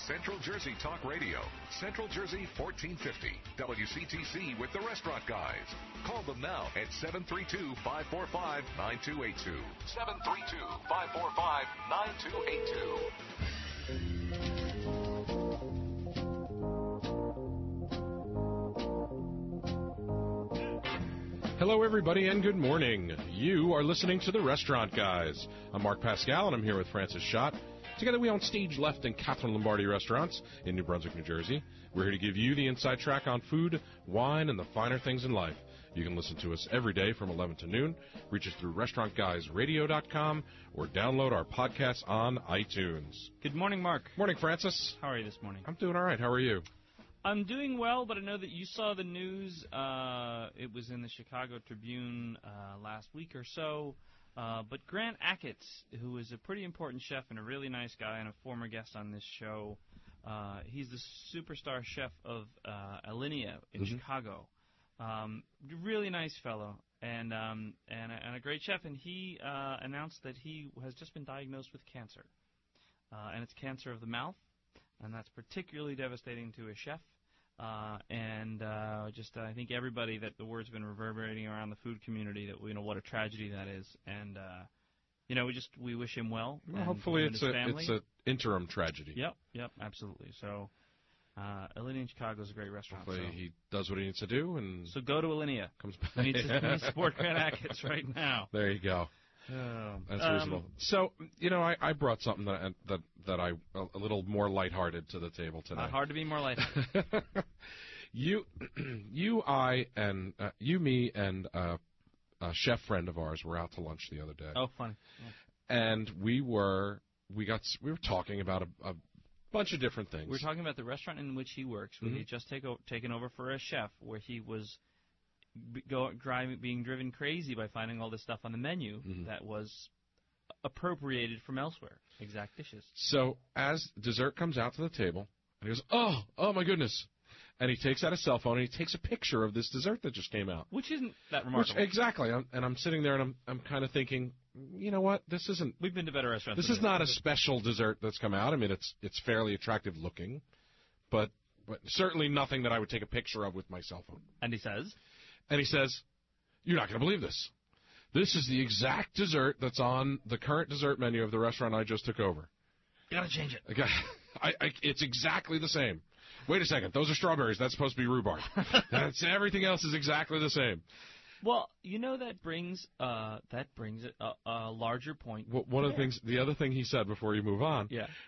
Central Jersey Talk Radio. Central Jersey 1450. WCTC with the Restaurant Guys. Call them now at 732-545-9282. 732-545-9282. Hello, everybody, and good morning. You are listening to the Restaurant Guys. I'm Mark Pascal, and I'm here with Francis Schott. Together, we own Stage Left and Catherine Lombardi restaurants in New Brunswick, New Jersey. We're here to give you the inside track on food, wine, and the finer things in life. You can listen to us every day from 11 to noon. Reach us through restaurantguysradio.com or download our podcasts on iTunes. Good morning, Mark. Morning, Francis. How are you this morning? I'm doing all right. How are you? I'm doing well, but I know that you saw the news. It was in the Chicago Tribune last week or so. But Grant Achatz, who is a pretty important chef and a really nice guy and a former guest on this show, he's the superstar chef of Alinea in Chicago. Really nice fellow and a great chef. And he announced that he has just been diagnosed with cancer. And it's cancer of the mouth, and that's particularly devastating to a chef. I think everybody that the word's been reverberating around the food community that what a tragedy that is, and we wish him well. Well, hopefully it's an interim tragedy. Yep, absolutely. So, Alinea in Chicago is a great restaurant. Hopefully he does what he needs to do, and so go to Alinea. Comes back. We need to support Grant Achatz right now. There you go. That's reasonable. So, I brought something that I a little more lighthearted to the table today. Not hard to be more lighthearted. You, me, and a chef friend of ours were out to lunch the other day. Oh, funny. Yeah. And we were talking about a bunch of different things. We were talking about the restaurant in which he works. We had just taken over for a chef where he was being driven crazy by finding all this stuff on the menu that was appropriated from elsewhere, exact dishes. So as dessert comes out to the table, and he goes, oh my goodness, and he takes out his cell phone and he takes a picture of this dessert that just came out. Which isn't that remarkable. Exactly, and I'm sitting there and I'm kind of thinking, you know what, this isn't... We've been to better restaurants. This is not a special dessert that's come out. I mean, it's fairly attractive looking, but certainly nothing that I would take a picture of with my cell phone. And he says... you're not going to believe this. This is the exact dessert that's on the current dessert menu of the restaurant I just took over. You got to change it. Okay. It's exactly the same. Wait a second. Those are strawberries. That's supposed to be rhubarb. Everything else is exactly the same. Well, that brings a larger point. One of the things, the other thing he said before you move on,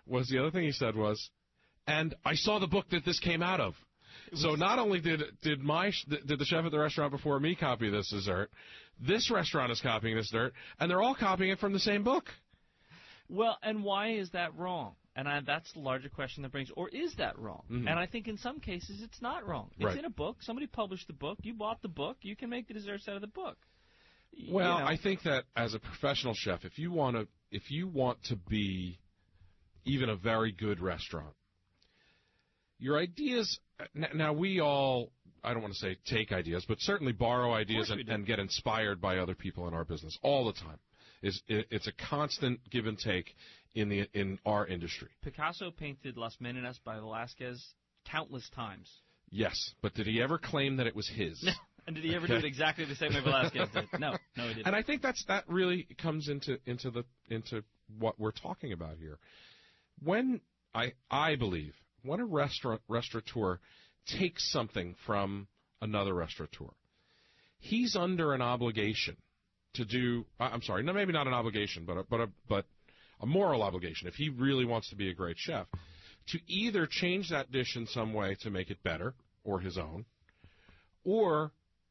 was, and I saw the book that this came out of. So not only did the chef at the restaurant before me copy this dessert, this restaurant is copying this dessert, and they're all copying it from the same book. Well, and why is that wrong? And that's the larger question that brings, or is that wrong? Mm-hmm. And I think in some cases it's not wrong. It's in a book. Somebody published the book. You bought the book. You can make the desserts out of the book. Well, I think that as a professional chef, if you want to be even a very good restaurant, your ideas. Now, we all, I don't want to say take ideas, but certainly borrow ideas and get inspired by other people in our business all the time. It's a constant give and take in our industry. Picasso painted Las Meninas by Velázquez countless times. Yes, but did he ever claim that it was his? No. And did he ever do it exactly the same way Velázquez did? No, he didn't. And I think that really comes into what we're talking about here. When I believe when a restaurateur takes something from another restaurateur, he's under an obligation to do. I'm sorry, no, maybe not an obligation, but a moral obligation. If he really wants to be a great chef, to either change that dish in some way to make it better or his own, or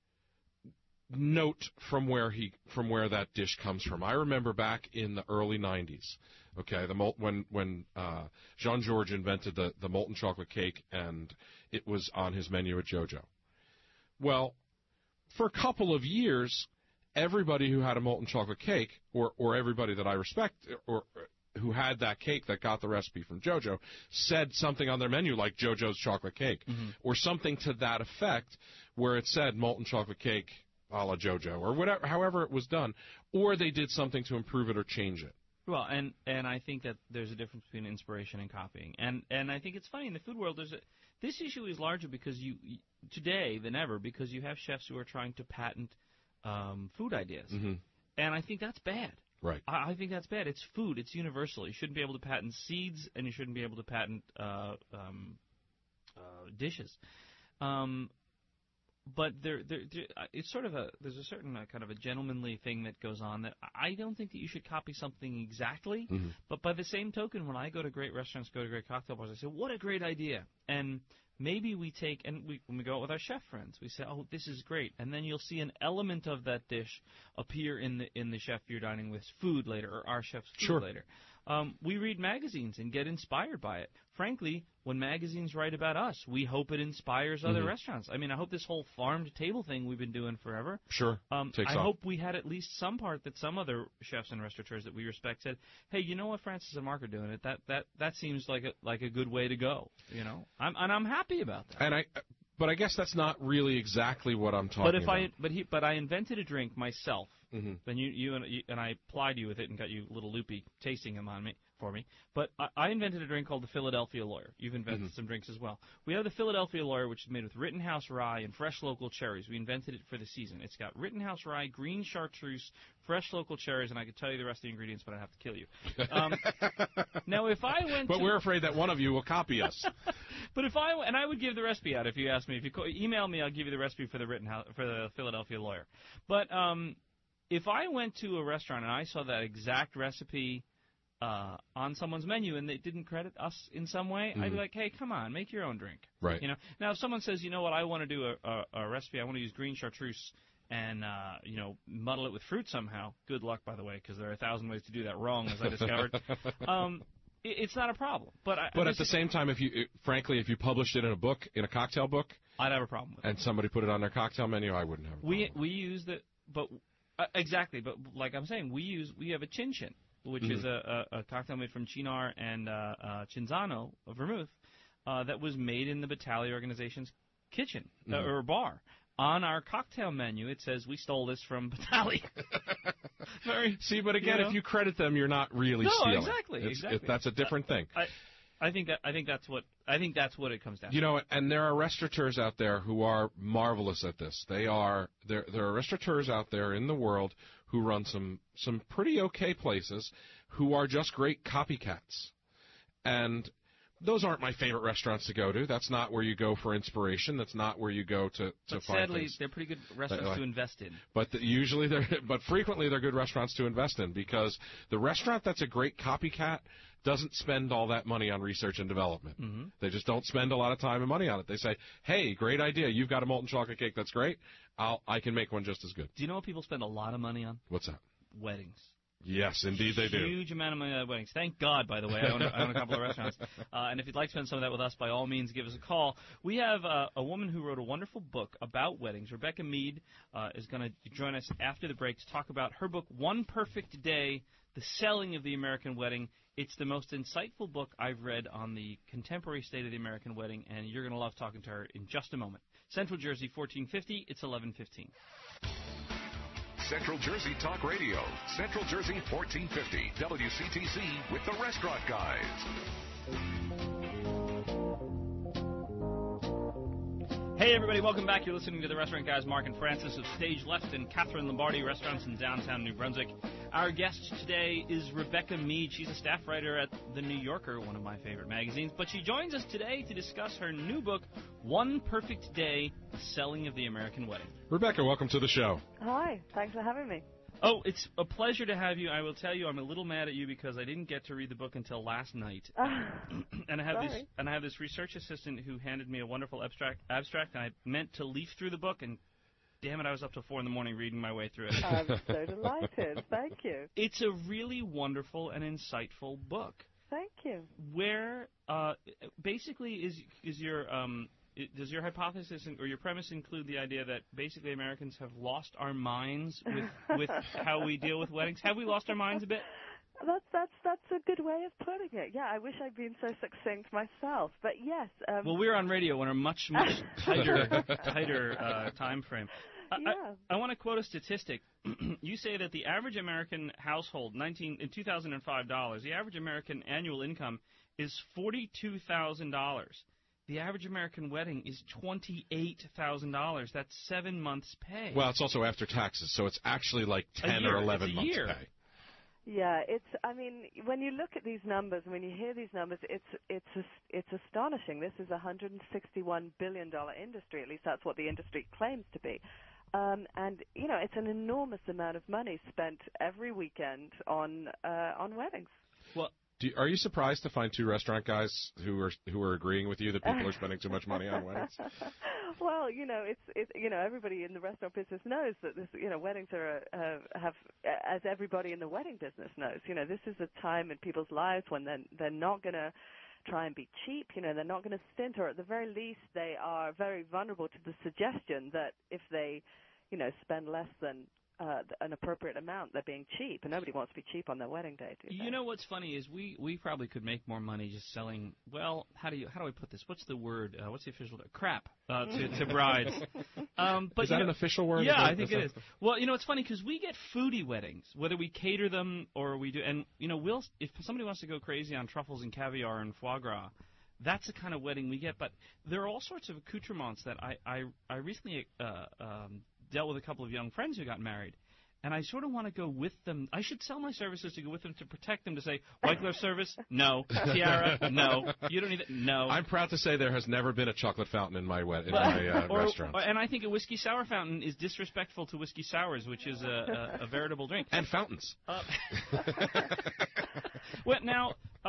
note from where that dish comes from. I remember back in the early 90s. Okay, when Jean-Georges invented the molten chocolate cake, and it was on his menu at JoJo. Well, for a couple of years, everybody who had a molten chocolate cake, or everybody that I respect, or who had that cake that got the recipe from JoJo, said something on their menu like JoJo's chocolate cake, or something to that effect, where it said molten chocolate cake a la JoJo, or whatever, however it was done, or they did something to improve it or change it. Well, and I think that there's a difference between inspiration and copying. And I think it's funny, in the food world, this issue is larger because today than ever, because you have chefs who are trying to patent food ideas. Mm-hmm. And I think that's bad. Right. I think that's bad. It's food. It's universal. You shouldn't be able to patent seeds, and you shouldn't be able to patent dishes. But it's sort of there's a certain kind of a gentlemanly thing that goes on that I don't think that you should copy something exactly. Mm-hmm. But by the same token, when I go to great restaurants, go to great cocktail bars, I say, what a great idea. And maybe we take, and when we go out with our chef friends, we say, oh, this is great. And then you'll see an element of that dish appear in the chef you're dining with's food later, or our chef's food later. We read magazines and get inspired by it. Frankly, when magazines write about us, we hope it inspires other restaurants. I mean, I hope this whole farm-to-table thing we've been doing forever. Sure. I hope we had at least some part that some other chefs and restaurateurs that we respect said, hey, you know what, Francis and Mark are doing it. That seems like a good way to go. You know, I'm happy about that. But I guess that's not really exactly what I'm talking about. But I invented a drink myself. Mm-hmm. Then you and I plied you with it and got you a little loopy tasting them for me. But I invented a drink called the Philadelphia Lawyer. You've invented some drinks as well. We have the Philadelphia Lawyer, which is made with Rittenhouse rye and fresh local cherries. We invented it for the season. It's got Rittenhouse rye, green chartreuse, fresh local cherries, and I could tell you the rest of the ingredients, but I'd have to kill you. Now, if I went But we're afraid that one of you will copy us. But I would give the recipe out if you asked me. If you email me, I'll give you the recipe for the Philadelphia Lawyer. But if I went to a restaurant and I saw that exact recipe on someone's menu and they didn't credit us in some way, I'd be like, hey, come on, make your own drink. Right. You know. Now, if someone says, you know what, I want to do a recipe, I want to use green chartreuse and muddle it with fruit somehow. Good luck, by the way, because there are 1,000 ways to do that wrong, as I discovered. It's not a problem. But at the same time, if you published it in a book, in a cocktail book, I'd have a problem with it. And somebody put it on their cocktail menu, I wouldn't have a problem. We use the, but exactly. But like I'm saying, we have a Chin Chin, which is a cocktail made from Cynar and Cinzano of vermouth that was made in the Battaglia organization's kitchen or bar. On our cocktail menu, it says we stole this from Battaglia. See, but again, if you credit them, you're not really stealing. Exactly. That's a different thing. I think that's what it comes down to. You know, and there are restaurateurs out there who are marvelous at this. There are restaurateurs out there in the world who run some pretty okay places who are just great copycats. And those aren't my favorite restaurants to go to. That's not where you go for inspiration. That's not where you go to find sadly, things. They're pretty good restaurants to invest in. But frequently they're good restaurants to invest in, because the restaurant that's a great copycat doesn't spend all that money on research and development. Mm-hmm. They just don't spend a lot of time and money on it. They say, hey, great idea. You've got a molten chocolate cake that's great. I can make one just as good. Do you know what people spend a lot of money on? What's that? Weddings. Yes, indeed they do. Huge amount of money on weddings. Thank God, by the way. I own a couple of restaurants. And if you'd like to spend some of that with us, by all means, give us a call. We have a woman who wrote a wonderful book about weddings. Rebecca Mead is going to join us after the break to talk about her book, One Perfect Day, The Selling of the American Wedding. It's the most insightful book I've read on the contemporary state of the American wedding, and you're going to love talking to her in just a moment. Central Jersey, 1450. It's 11:15. Central Jersey Talk Radio, Central Jersey 1450, WCTC with the Restaurant Guys. Hey everybody, welcome back. You're listening to the Restaurant Guys, Mark and Francis of Stage Left and Catherine Lombardi Restaurants in downtown New Brunswick. Our guest today is Rebecca Mead. She's a staff writer at The New Yorker, one of my favorite magazines. But she joins us today to discuss her new book, One Perfect Day, The Selling of the American Wedding. Rebecca, welcome to the show. Hi, thanks for having me. Oh, it's a pleasure to have you. I will tell you, I'm a little mad at you because I didn't get to read the book until last night. And I have this research assistant who handed me a wonderful abstract, and I meant to leaf through the book, and damn it, I was up till 4 in the morning reading my way through it. I'm so delighted. Thank you. It's a really wonderful and insightful book. Thank you. Where basically is your does your hypothesis or your premise include the idea that basically Americans have lost our minds with how we deal with weddings? Have we lost our minds a bit? That's a good way of putting it. Yeah, I wish I'd been so succinct myself, but yes. Well, we're on radio in a much tighter time frame. I want to quote a statistic. You say that the average American household, in $2005, the average American annual income is $42,000. The average American wedding is $28,000. That's 7 months' pay. Well, it's also after taxes, so it's actually like 10 or 11 months' pay. Yeah, I mean, when you look at these numbers, when you hear these numbers, it's astonishing. This is a $161 billion industry. At least that's what the industry claims to be. And you know, it's an enormous amount of money spent every weekend on weddings. Well, are you surprised to find two restaurant guys who are agreeing with you that people are spending too much money on weddings? Well, you know, it's you know, everybody in the restaurant business knows that this, you know, weddings have, as everybody in the wedding business knows, you know, this is a time in people's lives when they're not going to try and be cheap, you know, they're not going to stint, or at the very least they are very vulnerable to the suggestion that if they, you know, spend less than an appropriate amount, they're being cheap, and nobody wants to be cheap on their wedding day. You know what's funny is we probably could make more money just selling. Well, how do I put this? What's the word? What's the official word? Crap to brides. But is that an official word? Yeah, I think it is. Well, you know, it's funny because we get foodie weddings, whether we cater them or we do. And you know, if somebody wants to go crazy on truffles and caviar and foie gras, that's the kind of wedding we get. But there are all sorts of accoutrements that I recently dealt with a couple of young friends who got married, and I sort of want to go with them. I should sell my services to go with them to protect them, to say, white glove service? No. Tiara? No. You don't need it? No. I'm proud to say there has never been a chocolate fountain in my restaurant. And I think a whiskey sour fountain is disrespectful to whiskey sours, which is a veritable drink. And fountains. Well, now,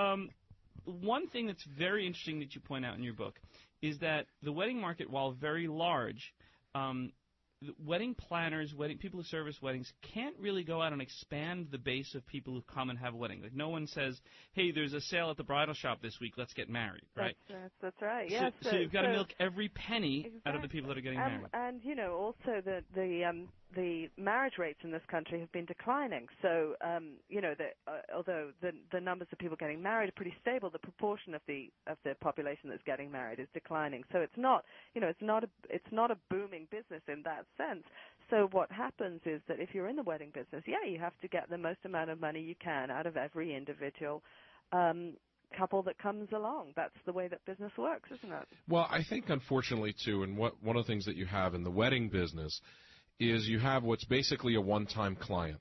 one thing that's very interesting that you point out in your book is that the wedding market, while very large, wedding planners, people who service weddings, can't really go out and expand the base of people who come and have a wedding. Like, no one says, hey, there's a sale at the bridal shop this week, let's get married, right? That's right, yeah. So you've got to milk every penny out of the people that are getting married. And, you know, also the marriage rates in this country have been declining. So, you know, although the numbers of people getting married are pretty stable, the proportion of the population that's getting married is declining. So it's not, you know, it's not a booming business in that sense. So what happens is that if you're in the wedding business, yeah, you have to get the most amount of money you can out of every individual couple that comes along. That's the way that business works, isn't it? Well, I think, unfortunately, too, and one of the things that you have in the wedding business is you have what's basically a one-time client.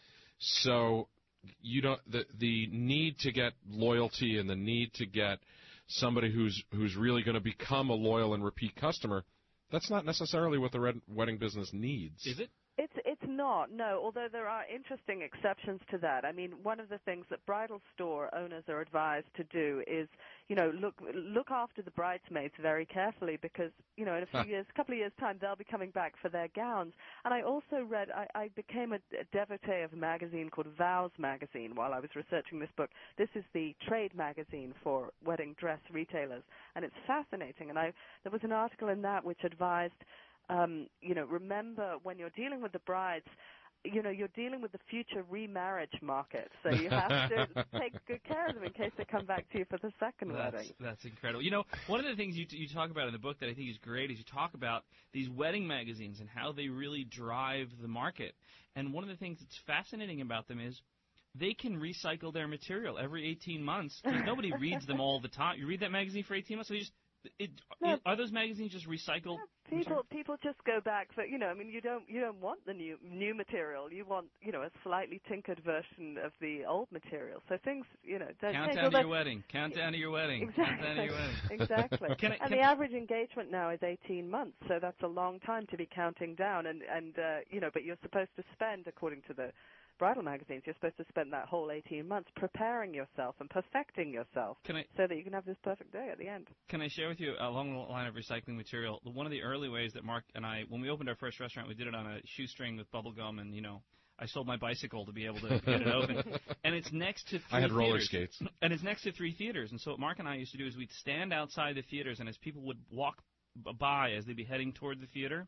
So you don't the need to get loyalty and the need to get somebody who's really going to become a loyal and repeat customer, that's not necessarily what the wedding business needs. Is it? It's not, no, although there are interesting exceptions to that. I mean, one of the things that bridal store owners are advised to do is, you know, look after the bridesmaids very carefully because, you know, in a couple of years' time, they'll be coming back for their gowns. And I also read, I became a devotee of a magazine called Vows magazine while I was researching this book. This is the trade magazine for wedding dress retailers, and it's fascinating. And there was an article in that which advised, you know, remember when you're dealing with the brides, you know, you're dealing with the future remarriage market. So you have to take good care of them in case they come back to you for the second wedding. That's incredible. You know, one of the things you talk about in the book that I think is great is you talk about these wedding magazines and how they really drive the market. And one of the things that's fascinating about them is they can recycle their material every 18 months. Nobody reads them all the time. You read that magazine for 18 months, so you just... Are those magazines just recycled? People just go back for, you know, I mean, you don't want the new material. You want, you know, a slightly tinkered version of the old material. So things, you know, don't count down to your wedding. Count down to your wedding. Exactly. Count down to your wedding. Exactly. And the average engagement now is 18 months, so that's a long time to be counting down. And you know, but you're supposed to spend, according to the bridal magazines, you're supposed to spend that whole 18 months preparing yourself and perfecting yourself so that you can have this perfect day at the end. Can I share with you, along the line of recycling material, one of the early ways that Mark and I, when we opened our first restaurant, we did it on a shoestring with bubble gum, and, you know, I sold my bicycle to be able to get it open. And it's next to 3 I had roller theaters. skates. And it's next to 3 theaters. And so what Mark and I used to do is we'd stand outside the theaters, and as people would walk by as they'd be heading toward the theater,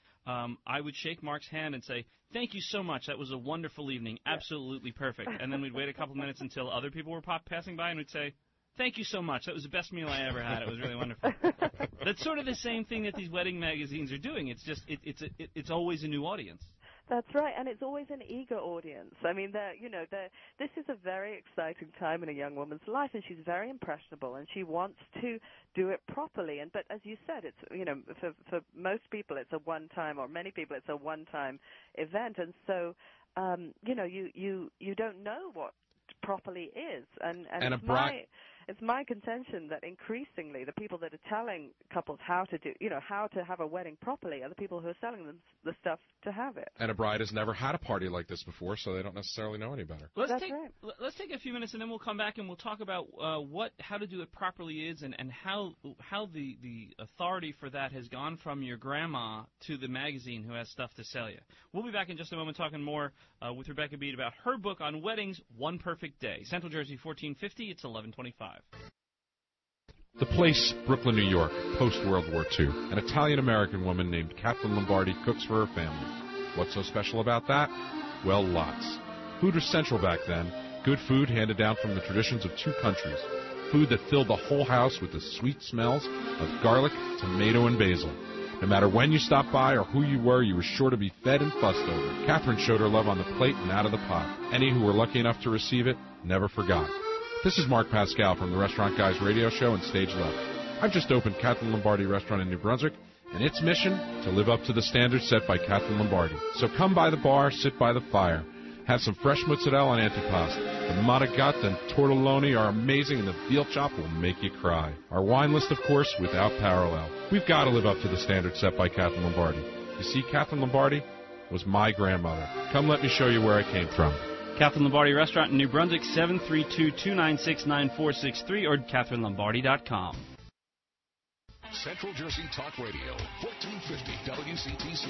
I would shake Mark's hand and say, thank you so much. That was a wonderful evening. Absolutely perfect. And then we'd wait a couple minutes until other people were passing by, and we'd say, Thank you so much. That was the best meal I ever had. It was really wonderful. That's sort of the same thing that these wedding magazines are doing. It's just it's always a new audience. That's right, and it's always an eager audience. I mean, this is a very exciting time in a young woman's life, and she's very impressionable, and she wants to do it properly. But as you said, it's for most people, it's a one-time, or many people, it's a one-time event, and so you don't know what properly is, and it's my contention that increasingly the people that are telling couples how to have a wedding properly are the people who are selling them the stuff to have it. And a bride has never had a party like this before, so they don't necessarily know any better. Let's take a few minutes, and then we'll come back and we'll talk about how to do it properly is, and how the authority for that has gone from your grandma to the magazine who has stuff to sell you. We'll be back in just a moment talking more with Rebecca Bead about her book on weddings, One Perfect Day. Central Jersey 1450, it's 1125. The place, Brooklyn, New York, post-World War II. An Italian-American woman named Kathleen Lombardi cooks for her family. What's so special about that? Well, lots. Food was central back then. Good food handed down from the traditions of two countries. Food that filled the whole house with the sweet smells of garlic, tomato, and basil. No matter when you stopped by or who you were sure to be fed and fussed over. Catherine showed her love on the plate and out of the pot. Any who were lucky enough to receive it never forgot. This is Mark Pascal from the Restaurant Guys radio show and Stage Left. I've just opened Kathleen Lombardi Restaurant in New Brunswick, and its mission, to live up to the standards set by Kathleen Lombardi. So come by the bar, sit by the fire. Have some fresh mozzarella and antipasto. The matagat and tortelloni are amazing, and the veal chop will make you cry. Our wine list, of course, without parallel. We've got to live up to the standards set by Kathleen Lombardi. You see, Kathleen Lombardi was my grandmother. Come let me show you where I came from. Kathleen Lombardi Restaurant in New Brunswick, 732-296-9463 or KatherineLombardi.com. Central Jersey Talk Radio, 1450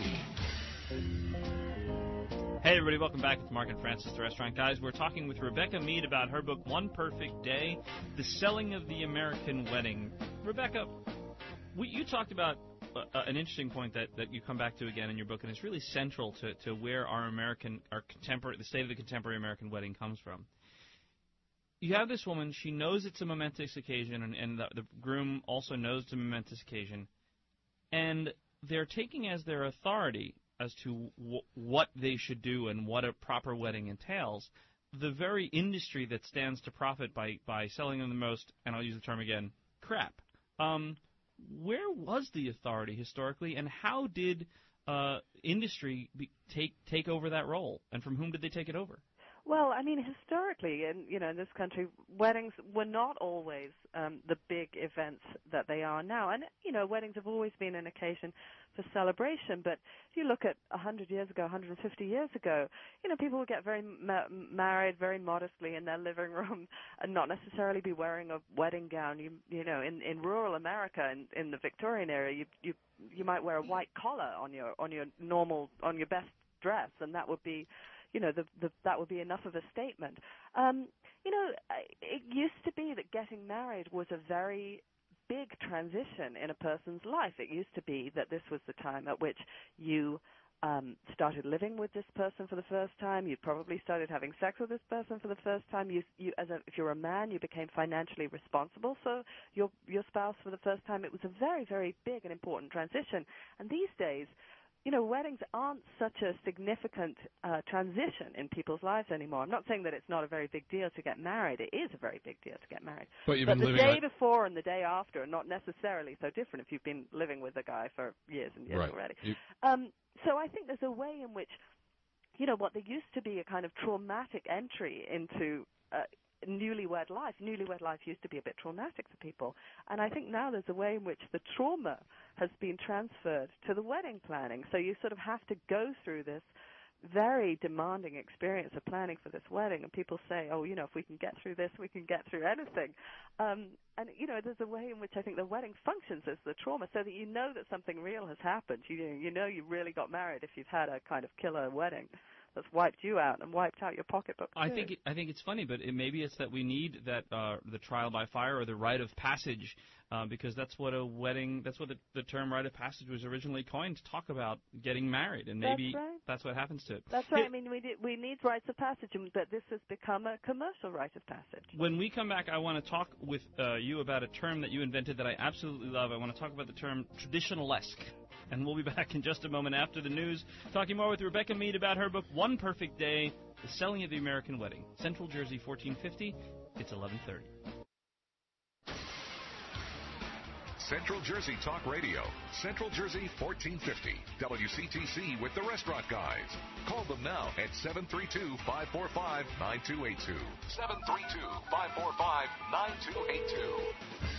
WCTC. Hey everybody, welcome back. It's Mark and Francis, the Restaurant Guys. We're talking with Rebecca Mead about her book, One Perfect Day, The Selling of the American Wedding. Rebecca, you talked about an interesting point that you come back to again in your book, and it's really central to where the state of the contemporary American wedding comes from. You have this woman, she knows it's a momentous occasion, and the groom also knows it's a momentous occasion, and they're taking as their authority as to what they should do and what a proper wedding entails, the very industry that stands to profit by selling them the most, and I'll use the term again, crap. Where was the authority historically, and how did industry take over that role, and from whom did they take it over? Well, I mean, historically, in this country, weddings were not always the big events that they are now. And, weddings have always been an occasion for celebration. But if you look at 100 years ago, 150 years ago, people would get very married very modestly in their living room and not necessarily be wearing a wedding gown. In rural America, in the Victorian era, you might wear a white collar on your best dress, and that would be that would be enough of a statement. It used to be that getting married was a very big transition in a person's life. It used to be that this was the time at which you started living with this person for the first time. You probably started having sex with this person for the first time. If you're a man, you became financially responsible for your spouse for the first time. It was a very, very big and important transition. And these days, weddings aren't such a significant transition in people's lives anymore. I'm not saying that it's not a very big deal to get married. It is a very big deal to get married. But the day before and the day after are not necessarily so different if you've been living with a guy for years and years already. So I think there's a way in which, what there used to be a kind of traumatic entry into newlywed life. Newlywed life used to be a bit traumatic for people, and I think now there's a way in which the trauma has been transferred to the wedding planning. So you sort of have to go through this very demanding experience of planning for this wedding, and people say, if we can get through this, we can get through anything. And there's a way in which I think the wedding functions as the trauma, so that you know that something real has happened. You know you really got married if you've had a kind of killer wedding that's wiped you out and wiped out your pocketbook too. I think it's funny, but maybe it's that we need that the trial by fire or the rite of passage because that's what the term rite of passage was originally coined to talk about getting married, and maybe that's what happens to it. That's right. I mean, we need rites of passage, but this has become a commercial rite of passage. When we come back, I want to talk with you about a term that you invented that I absolutely love. I want to talk about the term traditionalesque. And we'll be back in just a moment after the news, talking more with Rebecca Mead about her book, One Perfect Day, The Selling of the American Wedding. Central Jersey, 1450. It's 11:30. Central Jersey Talk Radio. Central Jersey 1450. WCTC with the Restaurant Guys. Call them now at 732-545-9282. 732-545-9282.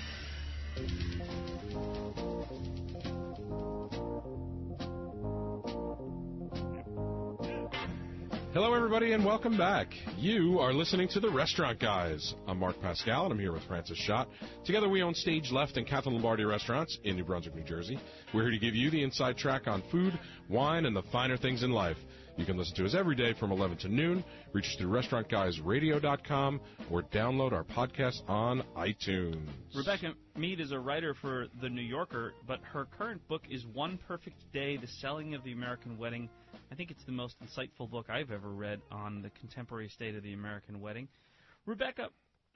Hello, everybody, and welcome back. You are listening to The Restaurant Guys. I'm Mark Pascal, and I'm here with Francis Schott. Together, we own Stage Left and Catherine Lombardi restaurants in New Brunswick, New Jersey. We're here to give you the inside track on food, wine, and the finer things in life. You can listen to us every day from 11 to noon. Reach us through restaurantguysradio.com or download our podcast on iTunes. Rebecca Mead is a writer for The New Yorker, but her current book is One Perfect Day, The Selling of the American Wedding. I think it's the most insightful book I've ever read on the contemporary state of the American wedding. Rebecca,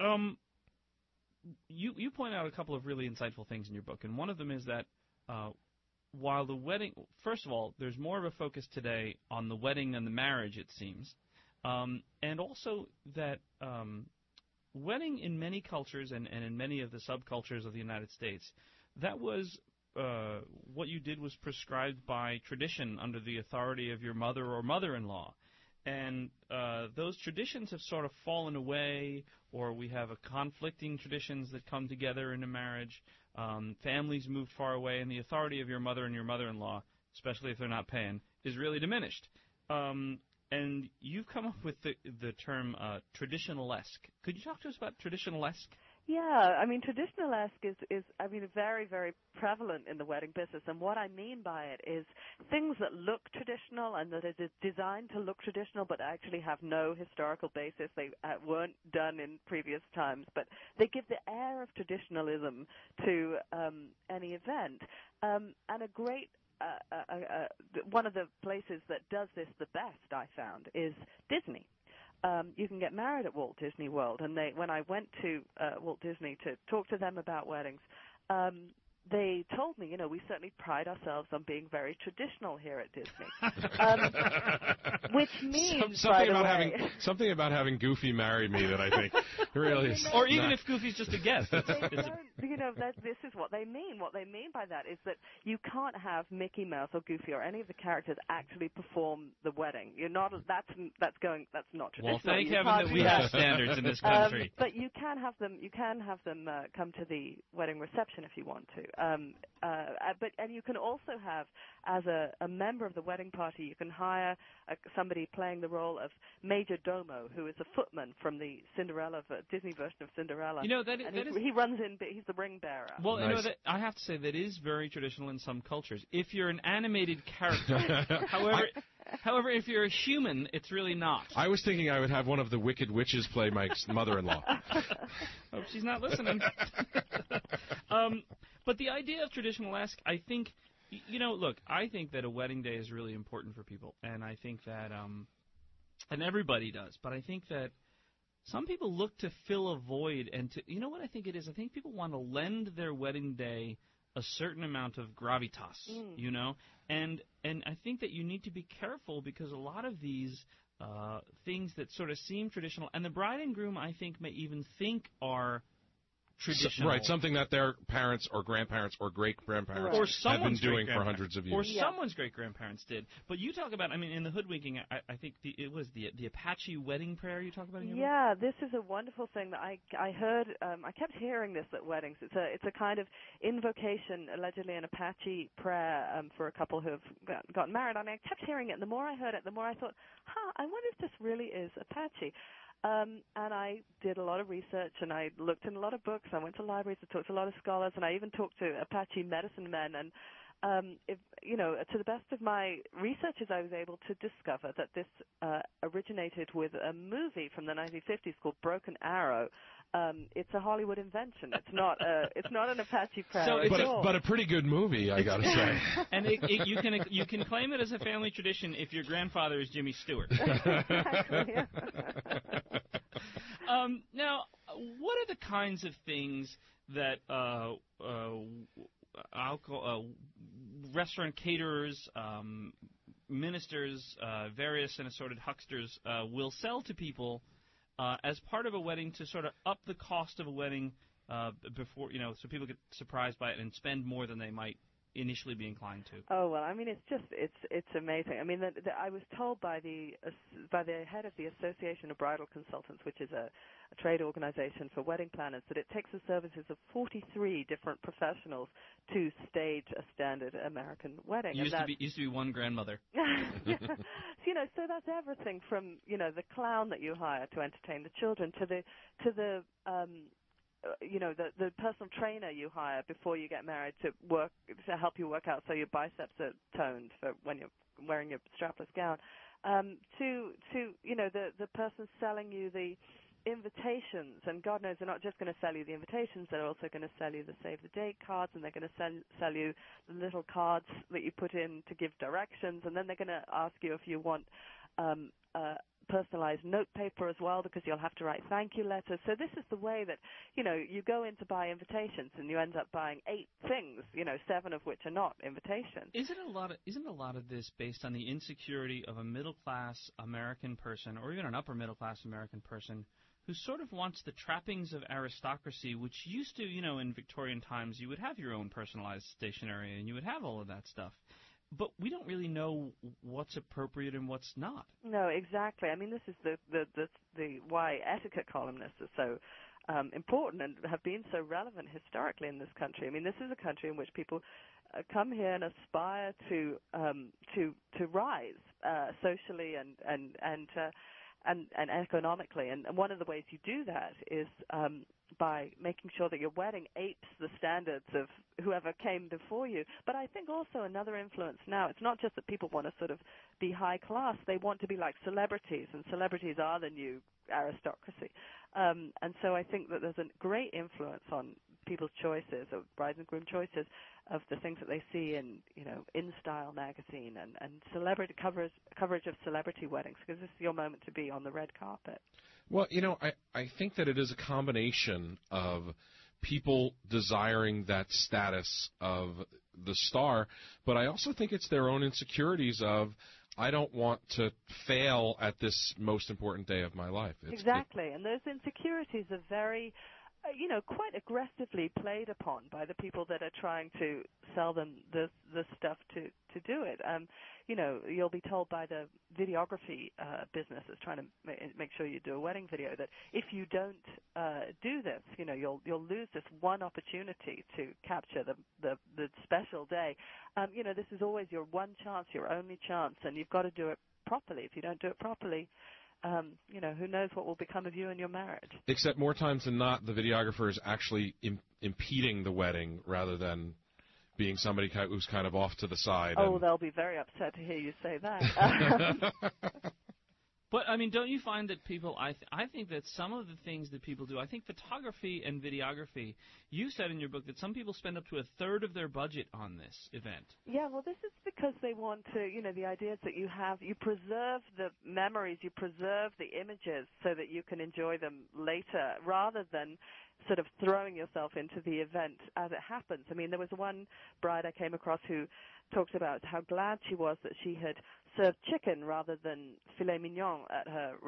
you point out a couple of really insightful things in your book, and one of them is that while the wedding, first of all, there's more of a focus today on the wedding than the marriage, it seems, and also that wedding in many cultures and in many of the subcultures of the United States, that was what you did was prescribed by tradition under the authority of your mother or mother-in-law. And those traditions have sort of fallen away, or we have conflicting traditions that come together in a marriage. Families moved far away, and the authority of your mother and your mother-in-law, especially if they're not paying, is really diminished. And you've come up with the term traditionalesque. Could you talk to us about traditionalesque? Yeah, I mean, traditionalesque is very, very prevalent in the wedding business. And what I mean by it is things that look traditional and that are designed to look traditional but actually have no historical basis. They weren't done in previous times, but they give the air of traditionalism to any event. And a great one of the places that does this the best, I found, is Disney. You can get married at Walt Disney World, and when I went to Walt Disney to talk to them about weddings, they told me, we certainly pride ourselves on being very traditional here at Disney, which means, something about having Goofy marry me that I think really is. Or even if Goofy's just a guest. This is what they mean. What they mean by that is that you can't have Mickey Mouse or Goofy or any of the characters actually perform the wedding. You're not. That's not traditional. Well, thank heaven that we have standards in this country. But you can have them. You can have them come to the wedding reception if you want to. And you can also have, as a member of the wedding party, you can hire somebody playing the role of Major Domo, who is a footman from the Disney version of Cinderella. He runs in. He's the ring bearer. Well, nice. I have to say that is very traditional in some cultures. If you're an animated character, however, if you're a human, it's really not. I was thinking I would have one of the Wicked Witches play my mother-in-law. Hope she's not listening. But the idea of traditionalesque, I think, look, I think that a wedding day is really important for people, and I think that, and everybody does, but I think that some people look to fill a void, and what I think it is? I think people want to lend their wedding day a certain amount of gravitas, and I think that you need to be careful because a lot of these things that sort of seem traditional, and the bride and groom, I think, may even think are traditional. Right, something that their parents or grandparents or great-grandparents have been doing for hundreds of years. Or someone's great-grandparents did. But you talk about, in the hoodwinking, I think it was the Apache wedding prayer you talk about in your book? Yeah, this is a wonderful thing that I heard. I kept hearing this at weddings. It's a kind of invocation, allegedly an Apache prayer for a couple who have gotten married. And I kept hearing it, and the more I heard it, the more I thought, I wonder if this really is Apache. And I did a lot of research, and I looked in a lot of books. I went to libraries, I talked to a lot of scholars, and I even talked to Apache medicine men. And to the best of my researches, I was able to discover that this originated with a movie from the 1950s called Broken Arrow, it's a Hollywood invention. It's not an Apache Prairie. But a pretty good movie, I gotta say. And you can claim it as a family tradition if your grandfather is Jimmy Stewart. Exactly. Now, what are the kinds of things that restaurant caterers, ministers, various and assorted hucksters will sell to people as part of a wedding to sort of up the cost of a wedding before, so people get surprised by it and spend more than they might initially be inclined to? Oh, well, I mean, it's amazing. I mean, I was told by the head of the Association of Bridal Consultants, which is a trade organization for wedding planners, that it takes the services of 43 different professionals to stage a standard American wedding. Used to be one grandmother. So that's everything from the clown that you hire to entertain the children to the personal trainer you hire before you get married to help you work out so your biceps are toned for when you're wearing your strapless gown, to the person selling you the invitations, and God knows they're not just going to sell you the invitations, they're also going to sell you the save the date cards, and they're going to sell you the little cards that you put in to give directions, and then they're going to ask you if you want personalized note paper as well, because you'll have to write thank you letters. So this is the way that, you go in to buy invitations and you end up buying 8 things, 7 of which are not invitations. Isn't a lot of this based on the insecurity of a middle-class American person, or even an upper-middle-class American person, who sort of wants the trappings of aristocracy, which used to, in Victorian times, you would have your own personalized stationery and you would have all of that stuff. But we don't really know what's appropriate and what's not. No, exactly. I mean, this is the why etiquette columnists are so important and have been so relevant historically in this country. I mean, this is a country in which people come here and aspire to rise socially and economically. And one of the ways you do that is by making sure that your wedding apes the standards of whoever came before you. But I think also another influence now, it's not just that people want to sort of be high class, they want to be like celebrities, and celebrities are the new aristocracy. And so I think that there's a great influence on people's choices, of bride and groom choices, of the things that they see in, In Style magazine and celebrity coverage of celebrity weddings, because this is your moment to be on the red carpet. Well, I think that it is a combination of people desiring that status of the star, but I also think it's their own insecurities of, I don't want to fail at this most important day of my life. Exactly, and those insecurities are very, quite aggressively played upon by the people that are trying to sell them the stuff to do it. You'll be told by the videography business that's trying to make sure you do a wedding video that if you don't do this, you'll lose this one opportunity to capture the special day. This is always your one chance, your only chance, and you've got to do it properly. If you don't do it properly, who knows what will become of you and your marriage. Except more times than not, the videographer is actually impeding the wedding rather than being somebody who's kind of off to the side. Oh, they'll be very upset to hear you say that. But, I mean, don't you find that people, I think that some of the things that people do, I think photography and videography, you said in your book that some people spend up to a third of their budget on this event. Yeah, well, this is because they want to, the idea is that you preserve the memories, you preserve the images so that you can enjoy them later, rather than sort of throwing yourself into the event as it happens. I mean, there was one bride I came across who talked about how glad she was that she had served chicken rather than filet mignon at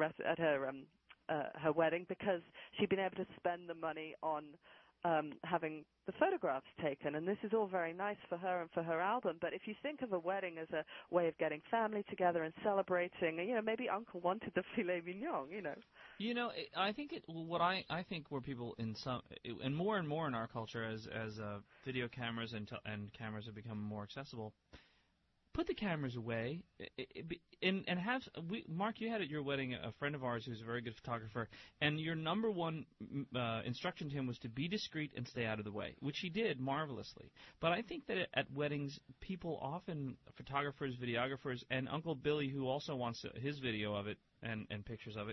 her wedding, because she'd been able to spend the money on having the photographs taken. And this is all very nice for her and for her album, but if you think of a wedding as a way of getting family together and celebrating, maybe Uncle wanted the filet mignon, I think I think where people and more in our culture as video cameras and cameras have become more accessible, put the cameras away and have Mark, you had at your wedding a friend of ours who's a very good photographer, and your number one instruction to him was to be discreet and stay out of the way, which he did marvelously. But I think that at weddings, people often, photographers, videographers, and Uncle Billy, who also wants his video of it and pictures of it,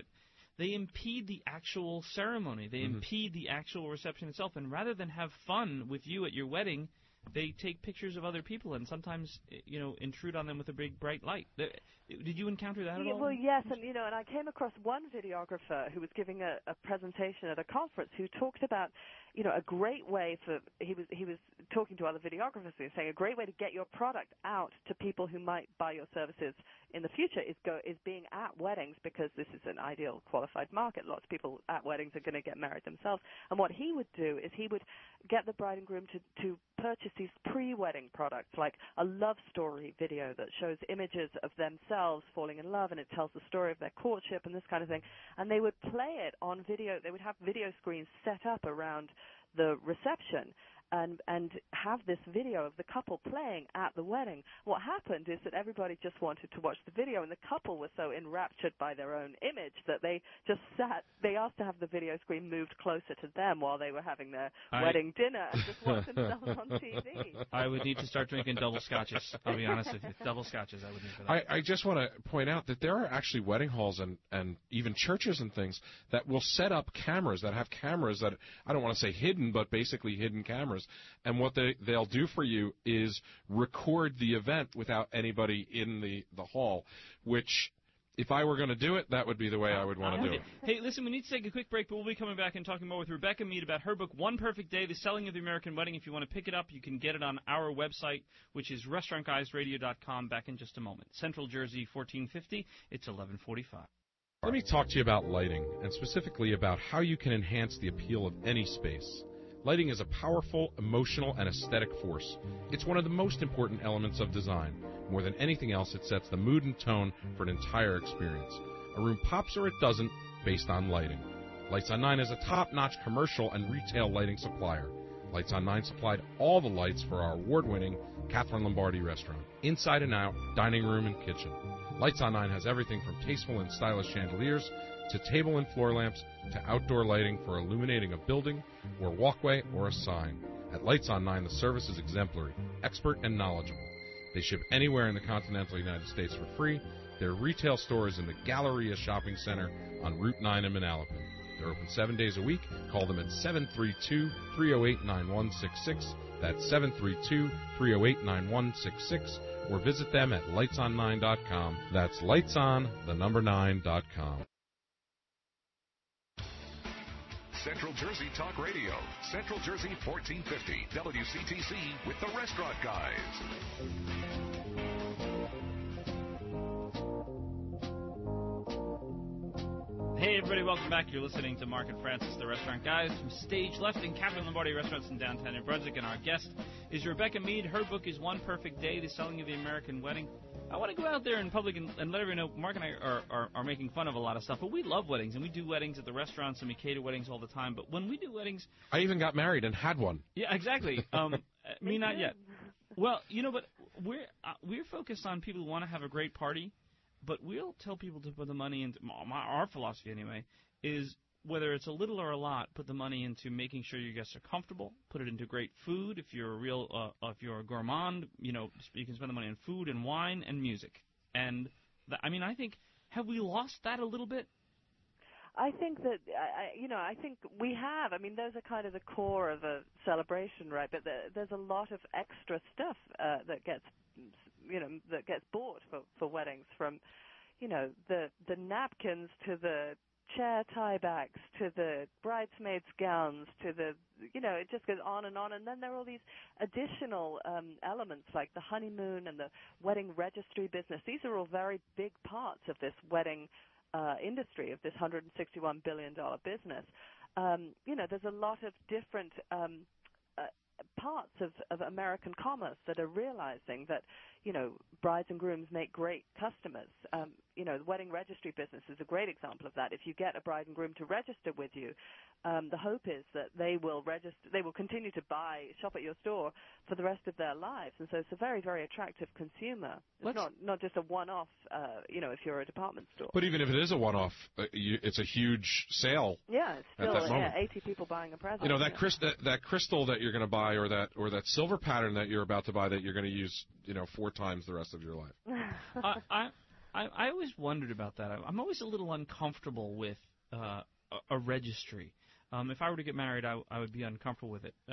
they impede the actual ceremony. They impede the actual reception itself. And rather than have fun with you at your wedding, they take pictures of other people and sometimes, intrude on them with a big bright light. Did you encounter that at all? Well, yes, and I came across one videographer who was giving a presentation at a conference who talked about, a great way he was talking to other videographers and saying a great way to get your product out to people who might buy your services in the future is being at weddings, because this is an ideal qualified market. Lots of people at weddings are going to get married themselves. And what he would do is he would get the bride and groom to purchase these pre-wedding products, like a love story video that shows images of themselves falling in love, and it tells the story of their courtship and this kind of thing. And they would play it on video. They would have video screens set up around the reception and have this video of the couple playing at the wedding. What happened is that everybody just wanted to watch the video, and the couple were so enraptured by their own image that they just they asked to have the video screen moved closer to them while they were having their wedding dinner and just watched themselves on TV. I would need to start drinking double scotches, I'll be honest with you. Double scotches I would need for that. I just want to point out that there are actually wedding halls and even churches and things that will set up cameras, that have cameras that, I don't want to say hidden, but basically hidden cameras. And what they'll do for you is record the event without anybody in the hall, which, if I were going to do it, that would be the way I would want to do it. Hey, listen, we need to take a quick break, but we'll be coming back and talking more with Rebecca Mead about her book, One Perfect Day, The Selling of the American Wedding. If you want to pick it up, you can get it on our website, which is restaurantguysradio.com. Back in just a moment. Central Jersey, 1450. It's 11:45. Let me talk to you about lighting, and specifically about how you can enhance the appeal of any space. Lighting is a powerful, emotional, and aesthetic force. It's one of the most important elements of design. More than anything else, it sets the mood and tone for an entire experience. A room pops or it doesn't, based on lighting. Lights on 9 is a top-notch commercial and retail lighting supplier. Lights on 9 supplied all the lights for our award-winning Catherine Lombardi restaurant, inside and out, dining room and kitchen. Lights on 9 has everything from tasteful and stylish chandeliers to table and floor lamps to outdoor lighting for illuminating a building or walkway or a sign. At Lights on 9, the service is exemplary, expert, and knowledgeable. They ship anywhere in the continental United States for free. Their retail store is in the Galleria Shopping Center on Route 9 in Manalapan. They're open 7 days a week. Call them at 732-308-9166. That's 732-308-9166. Or visit them at lightson9.com. That's lightson9.com. Central Jersey Talk Radio, Central Jersey 1450, WCTC with the Restaurant Guys. Hey everybody, welcome back. You're listening to Mark and Francis, the Restaurant Guys, from Stage Left in Catherine Lombardi Restaurants in downtown New Brunswick, and our guest is Rebecca Mead. Her book is One Perfect Day, The Selling of the American Wedding. I want to go out there in public and let everyone know Mark and I are making fun of a lot of stuff, but we love weddings, and we do weddings at the restaurants, and we cater weddings all the time. But when we do weddings... I even got married and had one. Yeah, exactly. Me, not yet. Well, but we're focused on people who want to have a great party, but we'll tell people to put the money into... Our philosophy, anyway, is... whether it's a little or a lot, put the money into making sure your guests are comfortable. Put it into great food. If you're if you're a gourmand, you can spend the money on food and wine and music. And I think, have we lost that a little bit? I think that I think we have. I mean, those are kind of the core of a celebration, right? But there's a lot of extra stuff that gets bought for weddings, from the napkins to the chair tiebacks to the bridesmaids' gowns to the, it just goes on. And then there are all these additional elements like the honeymoon and the wedding registry business. These are all very big parts of this wedding industry, of this $161 billion business. There's a lot of different parts of American commerce that are realizing that, brides and grooms make great customers. The wedding registry business is a great example of that. If you get a bride and groom to register with you, the hope is that they will continue to shop at your store for the rest of their lives. And so it's a very, very attractive consumer. It's not just a one-off, if you're a department store. But even if it is a one-off, it's a huge sale. Yeah, it's still at that moment. 80 people buying a present. That crystal that you're going to buy, or that silver pattern that you're about to buy that you're going to use, 4 times the rest of your life. I always wondered about that. I'm always a little uncomfortable with a registry. If I were to get married, I would be uncomfortable with it.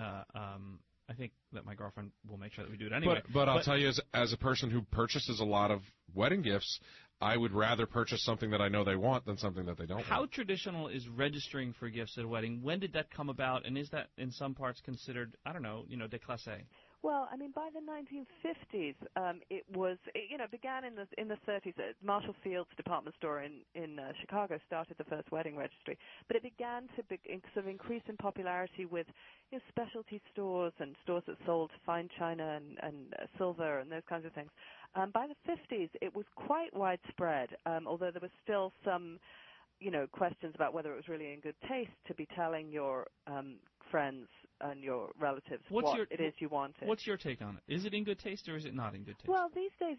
I think that my girlfriend will make sure that we do it anyway. But I'll tell you, as a person who purchases a lot of wedding gifts, I would rather purchase something that I know they want than something that they don't want. How traditional is registering for gifts at a wedding? When did that come about, and is that in some parts considered, I don't know, déclassé? Well, I mean, by the 1950s, it was, began in the 30s. Marshall Field's department store in Chicago started the first wedding registry, but it began to sort of increase in popularity with specialty stores and stores that sold fine china and silver and those kinds of things. By the 50s, it was quite widespread, although there was still some, questions about whether it was really in good taste to be telling your friends and your relatives it is you wanted. What's your take on it? Is it in good taste or is it not in good taste? Well, these days,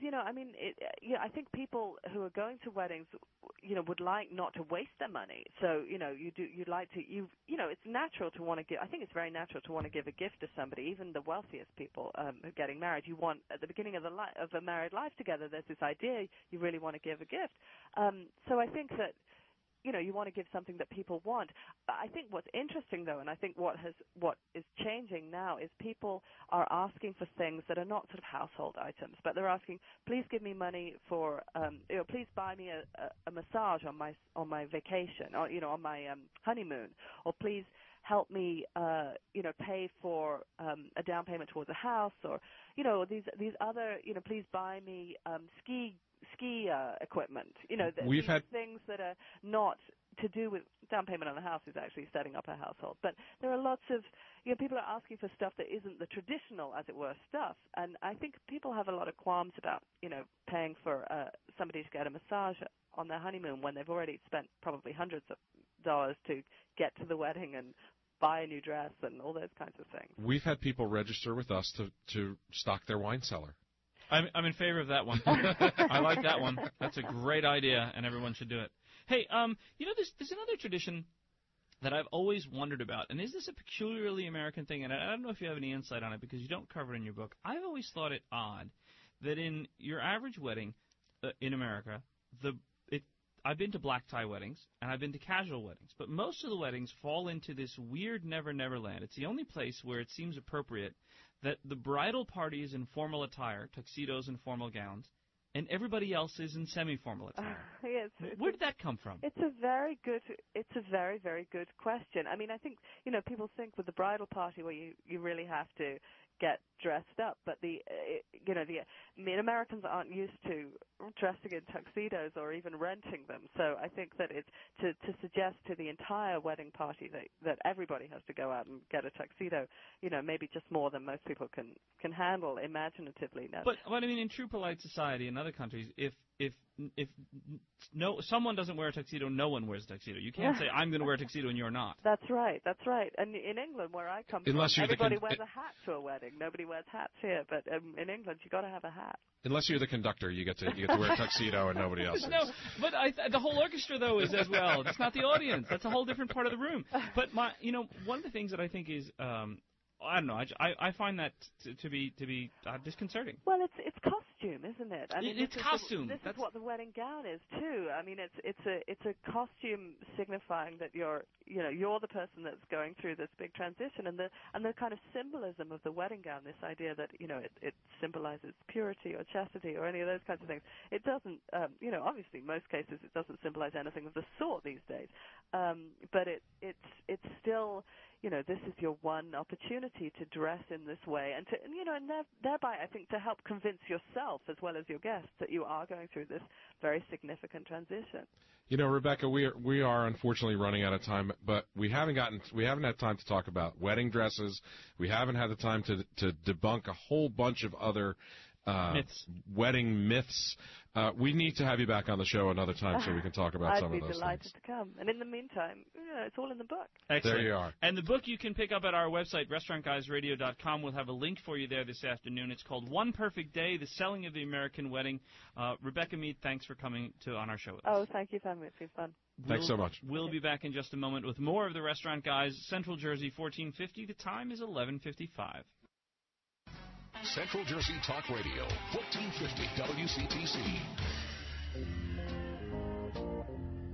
I think people who are going to weddings, would like not to waste their money. So, you'd like to, it's natural to want to give. I think it's very natural to want to give a gift to somebody, even the wealthiest people who are getting married. You want at the beginning of a married life together. There's this idea you really want to give a gift. So I think that. You want to give something that people want. I think what's interesting, though, and I think what is changing now is people are asking for things that are not sort of household items, but they're asking, please give me money for, please buy me a massage on my vacation, or on my honeymoon, or please help me, pay for a down payment towards a house, or these other, please buy me ski equipment. We've had things that are not to do with down payment on a house is actually setting up a household. But there are lots of people are asking for stuff that isn't the traditional, as it were, stuff. And I think people have a lot of qualms about paying for somebody to get a massage on their honeymoon when they've already spent probably hundreds of dollars to get to the wedding and buy a new dress and all those kinds of things. We've had people register with us to stock their wine cellar. I'm in favor of that one. I like that one. That's a great idea, and everyone should do it. Hey, there's another tradition that I've always wondered about, and is this a peculiarly American thing? And I don't know if you have any insight on it because you don't cover it in your book. I've always thought it odd that in your average wedding in America, I've been to black tie weddings and I've been to casual weddings, but most of the weddings fall into this weird Never Never land. It's the only place where it seems appropriate that the bridal party is in formal attire, tuxedos and formal gowns, and everybody else is in semi-formal attire. Yes, where did that come from? It's a very, very, very good question. I mean, I think, people think with the bridal party where you really have to get dressed up, but Americans aren't used to dressing in tuxedos or even renting them. So I think that it's to suggest to the entire wedding party that everybody has to go out and get a tuxedo, maybe just more than most people can handle imaginatively. No. But I mean, in true polite society in other countries, if someone doesn't wear a tuxedo, no one wears a tuxedo. You can't say, I'm going to wear a tuxedo and you're not. That's right. And in England, where I come from, everybody wears a hat to a wedding. Nobody wears hats here, but in England, you got to have a hat. Unless you're the conductor, you get to wear a tuxedo and nobody else. No, but the whole orchestra though is as well. It's not the audience. That's a whole different part of the room. But one of the things that I think is I don't know. I find that to be disconcerting. Well, it's costume, isn't it? I mean, it's costume. This is what the wedding gown is too. I mean, it's a costume signifying that you're the person that's going through this big transition, and the kind of symbolism of the wedding gown. This idea that it symbolizes purity or chastity or any of those kinds of things. It doesn't. Obviously, in most cases, it doesn't symbolize anything of the sort these days. But it's still. This is your one opportunity to dress in this way, and thereby, I think, to help convince yourself as well as your guests that you are going through this very significant transition. Rebecca, we are unfortunately running out of time, but we haven't had time to talk about wedding dresses. We haven't had the time to debunk a whole bunch of other wedding myths. We need to have you back on the show another time so we can talk about some of those things. I'd be delighted to come. And in the meantime, it's all in the book. Excellent. There you are. And the book you can pick up at our website, restaurantguysradio.com. We'll have a link for you there this afternoon. It's called One Perfect Day, The Selling of the American Wedding. Rebecca Mead, thanks for coming on our show with us. Oh, thank you for having me. It's been fun. Thanks so much. We'll be back in just a moment with more of the Restaurant Guys, Central Jersey, 1450. The time is 11:55. Central Jersey Talk Radio, 1450 WCTC.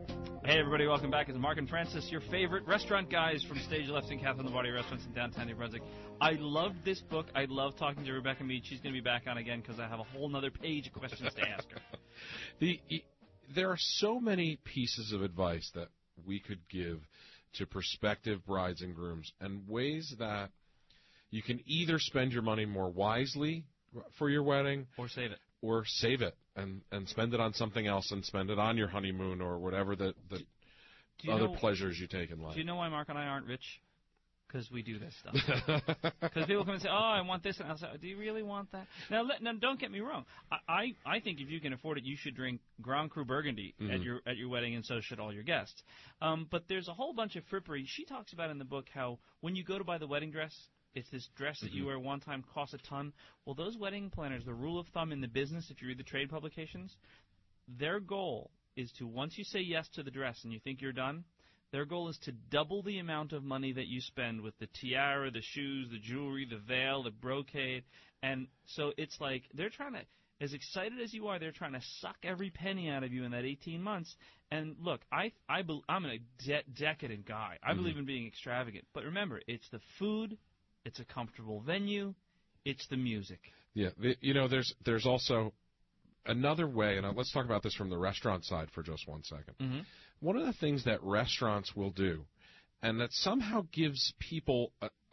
Hey, everybody, welcome back. It's Mark and Francis, your favorite restaurant guys from Stage Left and Catherine Lombardi Restaurants in downtown New Brunswick. I loved this book. I love talking to Rebecca Mead. She's going to be back on again because I have a whole other page of questions to ask her. There are so many pieces of advice that we could give to prospective brides and grooms, and ways that you can either spend your money more wisely for your wedding, or save it. And spend it on something else, and spend it on your honeymoon or whatever the other pleasures you take in life. Do you know why Mark and I aren't rich? Because we do this stuff. Because people come and say, "Oh, I want this," and I'll say, "Do you really want that?" Now, don't get me wrong. I think if you can afford it, you should drink Grand Cru Burgundy at your wedding, and so should all your guests. But there's a whole bunch of frippery. She talks about in the book how when you go to buy the wedding dress, it's this dress that you wear one time, costs a ton. Well, those wedding planners, the rule of thumb in the business, if you read the trade publications, their goal is to, once you say yes to the dress and you think you're done, their goal is to double the amount of money that you spend with the tiara, the shoes, the jewelry, the veil, the brocade. And so it's like they're trying to, as excited as you are, they're trying to suck every penny out of you in that 18 months. And look, I'm a decadent guy. I believe in being extravagant. But remember, it's the food. It's a comfortable venue. It's the music. Yeah, there's also another way, and let's talk about this from the restaurant side for just 1 second. One of the things that restaurants will do, and that somehow gives people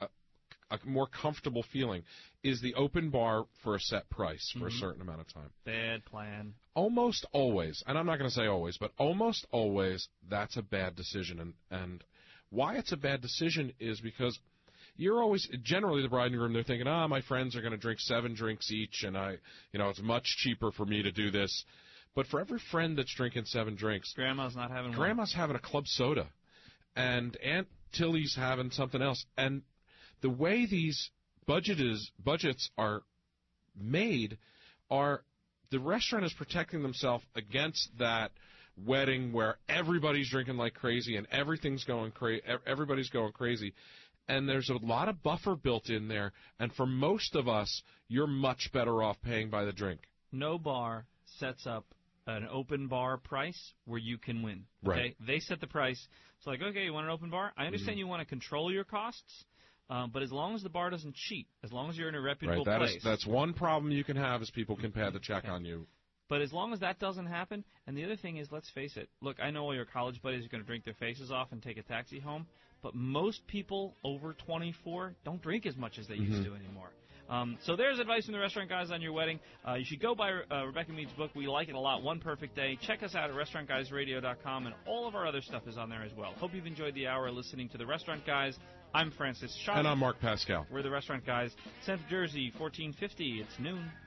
a more comfortable feeling, is the open bar for a set price for a certain amount of time. Bad plan. Almost always, and I'm not going to say always, but almost always, that's a bad decision. And why it's a bad decision is because you're always, generally the bride and groom, they're thinking, my friends are going to drink 7 drinks each, and it's much cheaper for me to do this. But for every friend that's drinking 7 drinks, Grandma's having a club soda, and Aunt Tilly's having something else. And the way these budgets are made the restaurant is protecting themselves against that wedding where everybody's drinking like crazy and everybody's going crazy. And there's a lot of buffer built in there, and for most of us, you're much better off paying by the drink. No bar sets up an open bar price where you can win. Okay? Right. They set the price. It's like, okay, you want an open bar? I understand you want to control your costs, but as long as the bar doesn't cheat, as long as you're in a reputable place. That's one problem you can have is people can pad the check on you. But as long as that doesn't happen, and the other thing is, let's face it, look, I know all your college buddies are going to drink their faces off and take a taxi home, but most people over 24 don't drink as much as they used to anymore. So there's advice from the restaurant guys on your wedding. You should go buy Rebecca Mead's book. We like it a lot, One Perfect Day. Check us out at restaurantguysradio.com, and all of our other stuff is on there as well. Hope you've enjoyed the hour listening to the Restaurant Guys. I'm Francis Shaw. And I'm Mark Pascal. We're the Restaurant Guys. Central Jersey, 1450. It's noon.